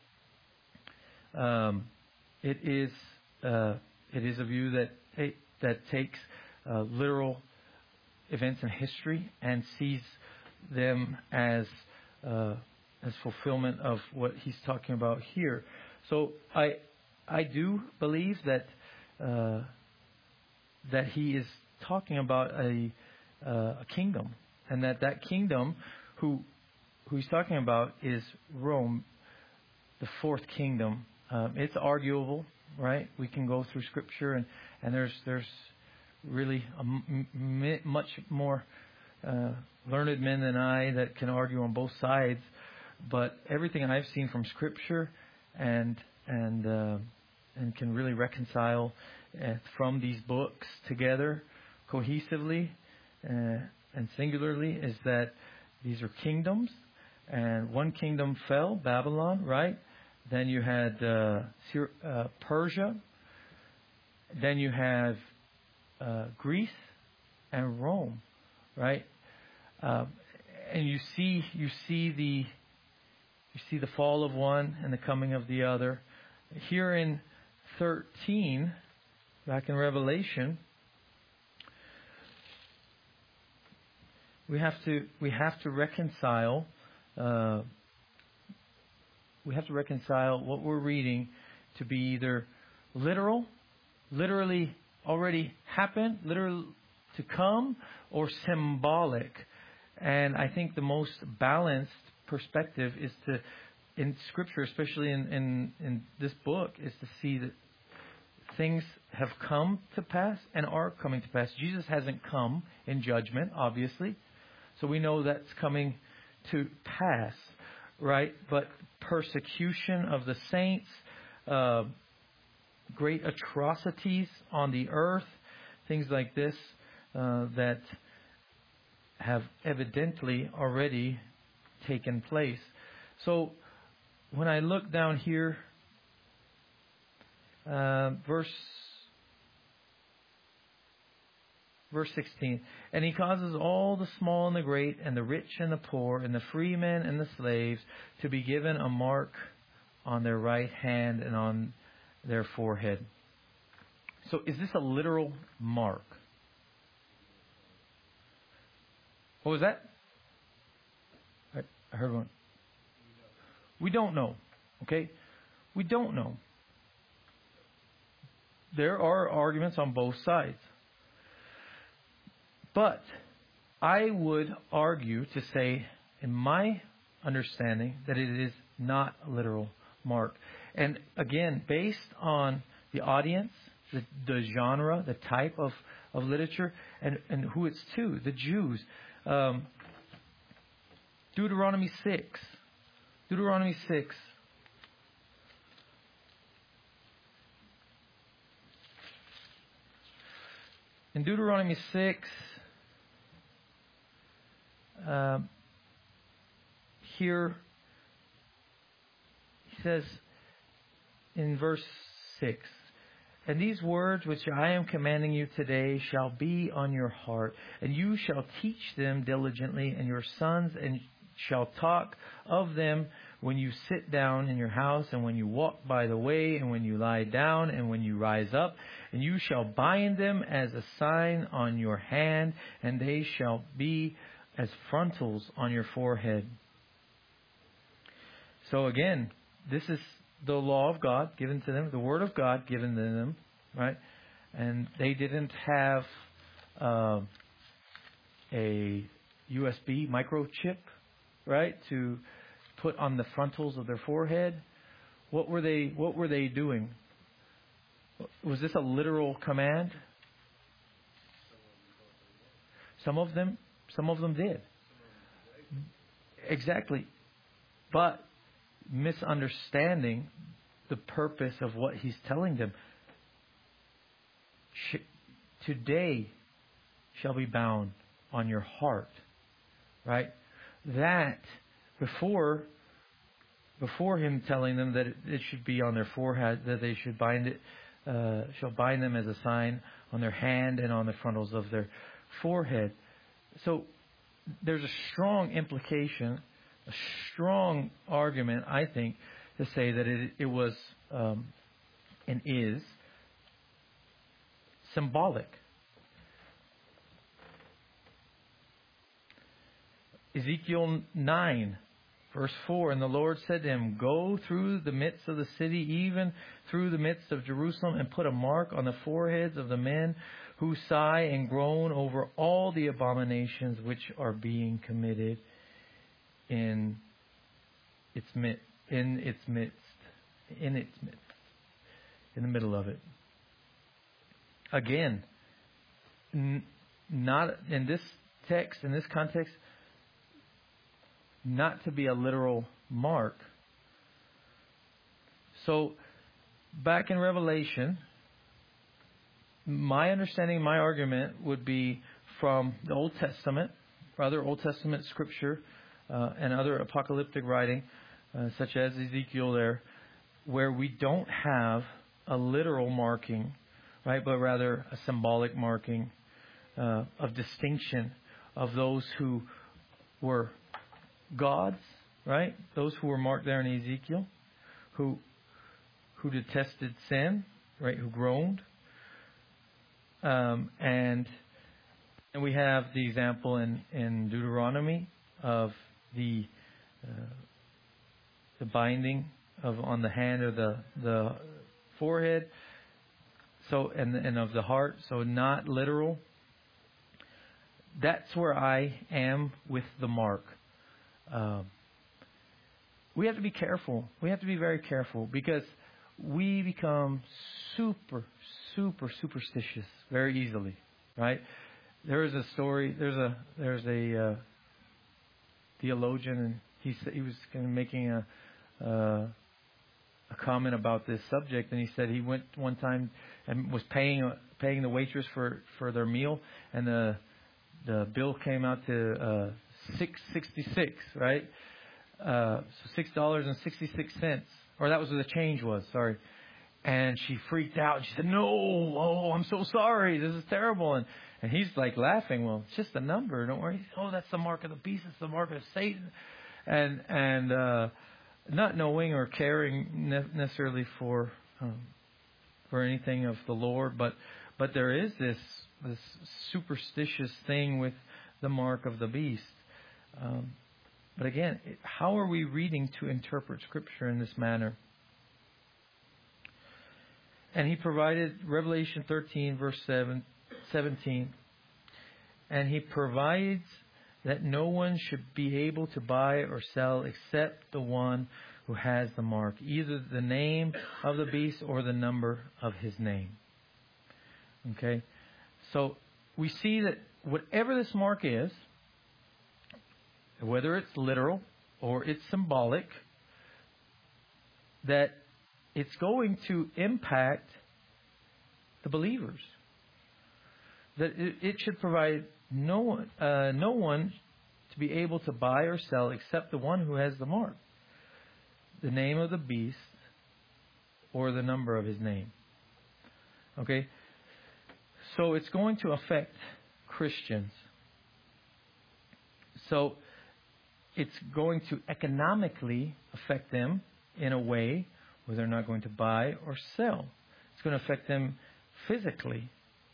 Um, it is uh, it is a view that that takes uh, literal events in history and sees them as uh, as fulfillment of what he's talking about here. So I I do believe that uh, that he is talking about a uh, a kingdom, and that that kingdom who who he's talking about is Rome, the fourth kingdom. Um, it's arguable, right? We can go through Scripture, and, and there's there's really a m- m- much more uh, learned men than I that can argue on both sides. But everything I've seen from Scripture and and uh, and can really reconcile uh, from these books together cohesively uh, and singularly is that these are kingdoms, and one kingdom fell, Babylon, right? Then you had uh, Syr- uh, Persia. Then you have uh, Greece and Rome, right? Uh, and you see, you see the, you see the fall of one and the coming of the other. Here in thirteen, back in Revelation, we have to we have to reconcile. Uh, we have to reconcile what we're reading to be either literal, literally already happened, literal to come, or symbolic. And I think the most balanced perspective is to, in Scripture, especially in, in, in this book, is to see that things have come to pass and are coming to pass. Jesus hasn't come in judgment, obviously. So we know that's coming to pass, right? But persecution of the saints, uh, great atrocities on the earth, things like this uh, that have evidently already taken place. So when I look down here, uh, verse verse sixteen, and he causes all the small and the great, and the rich and the poor, and the free men and the slaves to be given a mark on their right hand and on their forehead. So is this a literal mark? What was that? I, I heard one. We don't know. Okay? We don't know. There are arguments on both sides. But I would argue to say, in my understanding, that it is not a literal mark. And again, based on the audience, the, the genre, the type of, of literature, and, and who it's to, the Jews. Um, Deuteronomy six. Deuteronomy six. In Deuteronomy six, um, here he says in verse six, and these words which I am commanding you today shall be on your heart, and you shall teach them diligently, and your sons and shall talk of them when you sit down in your house, and when you walk by the way, and when you lie down, and when you rise up. And you shall bind them as a sign on your hand, and they shall be as frontals on your forehead. So again, this is the law of God given to them, the Word of God given to them, right? And they didn't have uh, a U S B microchip, right, to put on the frontals of their forehead. What were they? What were they doing? Was this a literal command? Some of them, some of them did. Exactly, but misunderstanding the purpose of what he's telling them. Today shall be bound on your heart, right? That before, before him telling them that it, it should be on their forehead, that they should bind it, uh, shall bind them as a sign on their hand and on the frontals of their forehead. So there's a strong implication, a strong argument, I think, to say that it, it was um, and is symbolic. Ezekiel nine, Verse four, and the Lord said to him, go through the midst of the city, even through the midst of Jerusalem, and put a mark on the foreheads of the men who sigh and groan over all the abominations which are being committed in its midst, in its midst, in its midst, in the middle of it. Again, n- not in this text, in this context, not to be a literal mark. So, back in Revelation, my understanding, my argument would be from the Old Testament, or other Old Testament scripture, uh, and other apocalyptic writing, uh, such as Ezekiel there, where we don't have a literal marking, right, but rather a symbolic marking uh, of distinction of those who were gods, right? Those who were marked there in Ezekiel, who who detested sin, right? Who groaned, um, and and we have the example in, in Deuteronomy of the uh, the binding of on the hand or the the forehead, so and and of the heart, so not literal. That's where I am with the mark. Um, we have to be careful. We have to be very careful because we become super, super superstitious very easily, right? There is a story. There's a there's a uh, theologian, and he he was kind of making a uh, a comment about this subject, and he said he went one time and was paying paying the waitress for, for their meal, and the the bill came out to uh, six sixty six, right? Uh, so six dollars and sixty six cents, or that was what the change was. Sorry, and she freaked out. She said, "No, oh, I'm so sorry. This is terrible." And and he's like laughing. Well, it's just a number. Don't worry. Oh, that's the mark of the beast. It's the mark of Satan. And and uh, not knowing or caring ne- necessarily for um, for anything of the Lord, but but there is this this superstitious thing with the mark of the beast. Um, but again, how are we reading to interpret Scripture in this manner? And he provided Revelation thirteen, verse seven, seventeen. And he provides that no one should be able to buy or sell except the one who has the mark, either the name of the beast or the number of his name. Okay? So we see that whatever this mark is, whether it's literal or it's symbolic, that it's going to impact the believers. That it, it should provide no one, uh, no one to be able to buy or sell except the one who has the mark, the name of the beast, or the number of his name. Okay? So it's going to affect Christians. So it's going to economically affect them in a way where they're not going to buy or sell. It's going to affect them physically.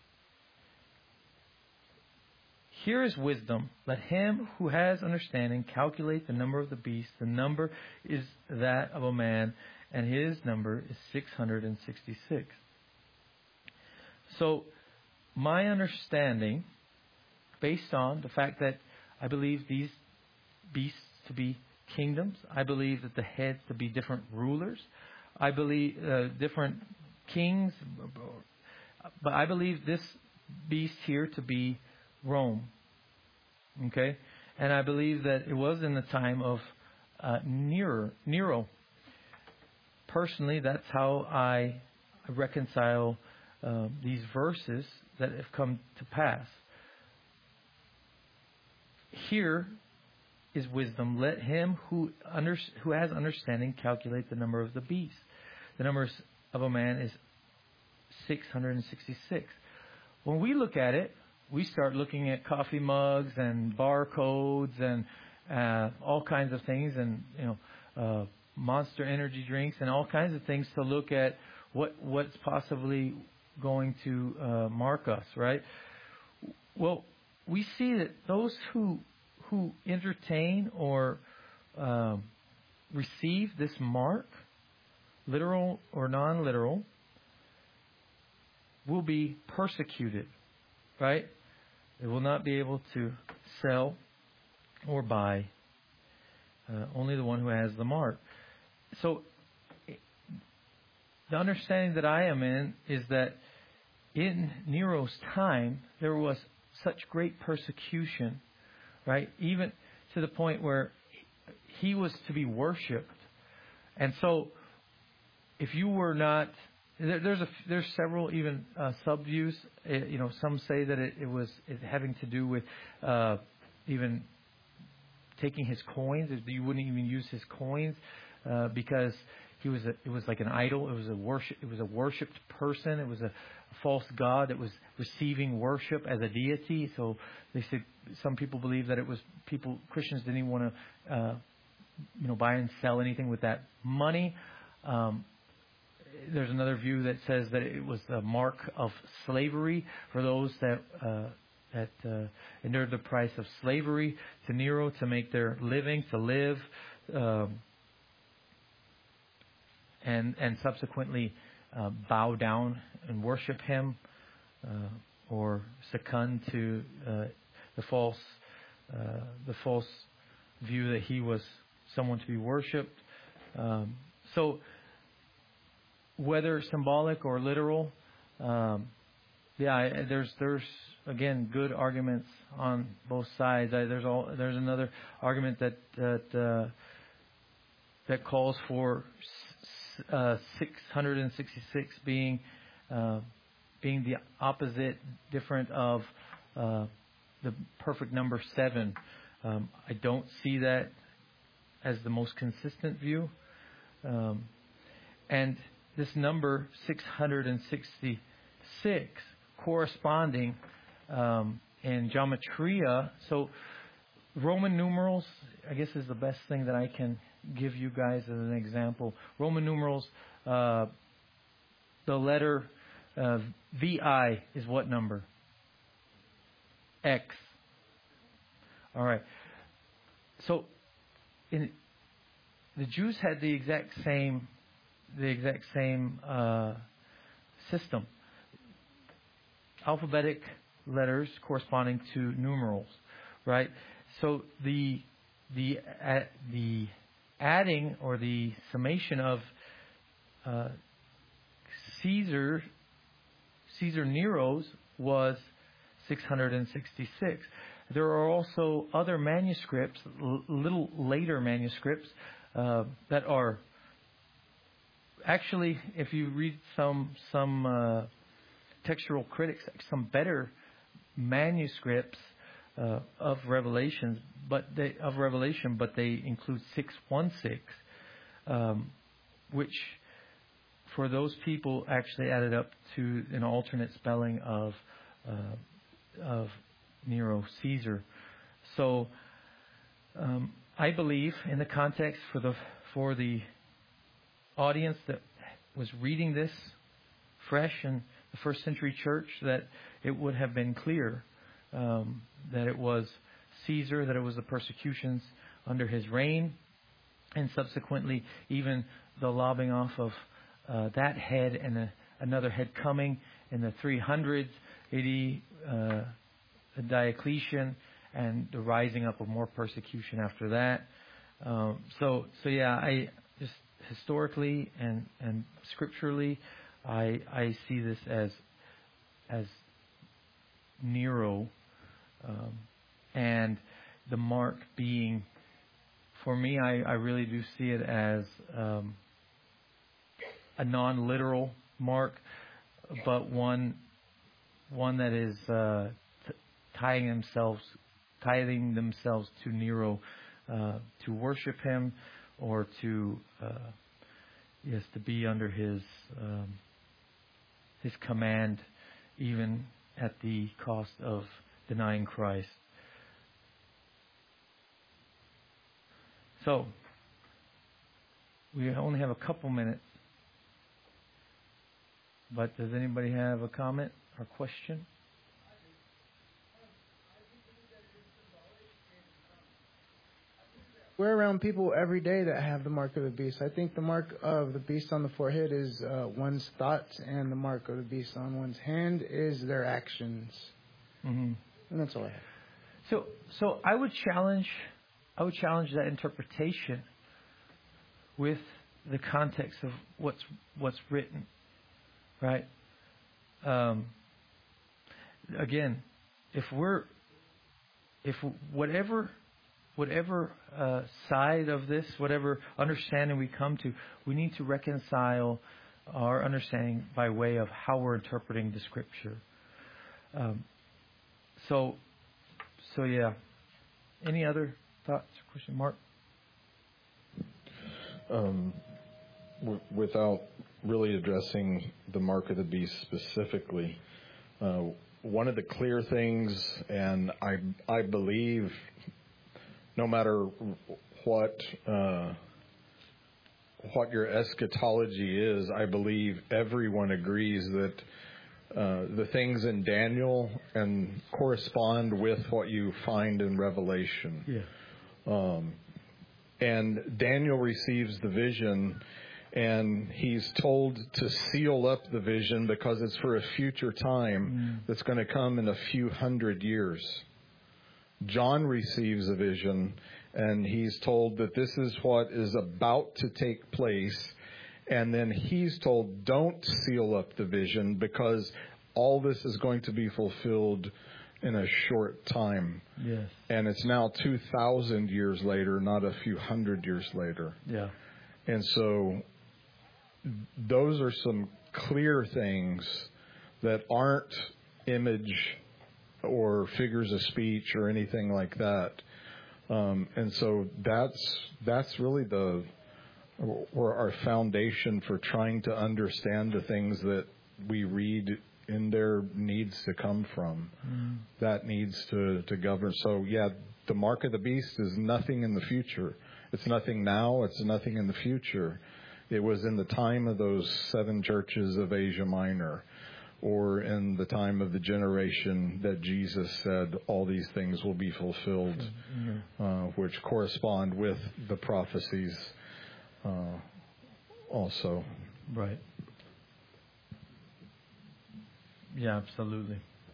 Here is wisdom. Let him who has understanding calculate the number of the beast. The number is that of a man, and his number is six hundred sixty-six. So, my understanding, based on the fact that I believe these beasts to be kingdoms, I believe that the heads to be different rulers, I believe uh, different kings, but I believe this beast here to be Rome. Okay? And I believe that it was in the time of uh, Nero. Nero. Personally, that's how I reconcile uh, these verses that have come to pass. Here is wisdom. Let him who under, who has understanding calculate the number of the beast. The number of a man is six hundred sixty-six. When we look at it, we start looking at coffee mugs and barcodes and uh, all kinds of things, and you know, uh, Monster energy drinks and all kinds of things to look at what what's possibly going to uh, mark us, right? Well, we see that those who who entertain or um, receive this mark, literal or non-literal, will be persecuted, right? They will not be able to sell or buy. Uh, only the one who has the mark. So, the understanding that I am in is that in Nero's time, there was such great persecution, right? Even to the point where he was to be worshipped. And so, if you were not, there, there's a there's several even uh, sub-views. Uh, you know, some say that it, it was it having to do with uh, even taking his coins. You wouldn't even use his coins uh, because he was a, it was like an idol. It was a worship. It was a worshipped person. It was a false god that was receiving worship as a deity. So they said some people believe that it was people Christians didn't even want to uh, you know buy and sell anything with that money. Um, there's another view that says that it was a mark of slavery for those that uh, that uh, endured the price of slavery to Nero to make their living, to live, um, and and subsequently uh, bow down and worship him, uh, or succumb to uh, the false uh, the false view that he was someone to be worshipped. Um, so. Whether symbolic or literal, um, yeah, there's there's again good arguments on both sides. I, there's all there's another argument that that uh, that calls for uh, six hundred sixty-six being uh, being the opposite, different of uh, the perfect number seven. Um, I don't see that as the most consistent view, um, and this number six hundred sixty-six corresponding um, in gematria. So Roman numerals, I guess, is the best thing that I can give you guys as an example. Roman numerals, uh, the letter uh, V I is what number? X. All right. So in, the Jews had the exact same the exact same uh, system. Alphabetic letters corresponding to numerals, right? So the the uh, the adding or the summation of uh, Caesar Caesar Nero's was six hundred sixty-six. There are also other manuscripts, l- little later manuscripts uh, that are actually, if you read some some uh, textual critics, some better manuscripts uh, of Revelations, but they of Revelation, but they include six one six, um, which for those people actually added up to an alternate spelling of uh, of Nero Caesar. So um, I believe in the context for the for the audience that was reading this fresh in the first century church, that it would have been clear um, that it was Caesar, that it was the persecutions under his reign, and subsequently even the lobbing off of uh, that head and a, another head coming in the three hundreds A D, uh, Diocletian, and the rising up of more persecution after that. Um, so, so yeah, I just historically and, and scripturally, I I see this as as Nero, um, and the mark being, for me, I, I really do see it as um, a non-literal mark, but one one that is uh, t- tying themselves tithing themselves to Nero uh, to worship him, or to uh, yes, to be under his um, his command, even at the cost of denying Christ. So we only have a couple minutes, but does anybody have a comment or question? we're around people every day that have the mark of the beast. I think the mark of the beast on the forehead is uh, one's thoughts, and the mark of the beast on one's hand is their actions. Mm-hmm. And that's all I have. So, so I would challenge, I would challenge that interpretation with the context of what's what's written, right? Um, again, if we're, if whatever, whatever uh, side of this, whatever understanding we come to, we need to reconcile our understanding by way of how we're interpreting the Scripture. Um, so, so yeah. Any other thoughts or question, Mark? Um, w- without really addressing the mark of the beast specifically, uh, one of the clear things, and I I believe, no matter what uh, what your eschatology is, I believe everyone agrees that uh, the things in Daniel and correspond with what you find in Revelation. Yeah. Um, and Daniel receives the vision, and he's told to seal up the vision because it's for a future time mm. that's going to come in a few hundred years. John receives a vision, and he's told that this is what is about to take place. And then he's told, don't seal up the vision because all this is going to be fulfilled in a short time. Yes. And it's now two thousand years later, not a few hundred years later. Yeah. And so those are some clear things that aren't image or figures of speech or anything like that. Um, and so that's that's really the or our foundation for trying to understand the things that we read in there needs to come from. Mm. That needs to, to govern. So, yeah, the mark of the beast is nothing in the future. It's nothing now. It's nothing in the future. It was in the time of those seven churches of Asia Minor, or in the time of the generation that Jesus said all these things will be fulfilled, mm-hmm. uh, which correspond with the prophecies uh, also. Right. Yeah, absolutely.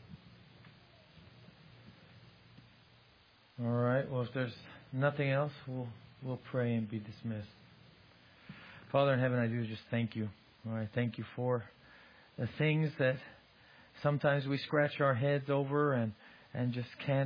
All right. Well, if there's nothing else, we'll we'll pray and be dismissed. Father in heaven, I do just thank you. All right, thank you for the things that sometimes we scratch our heads over and and just can't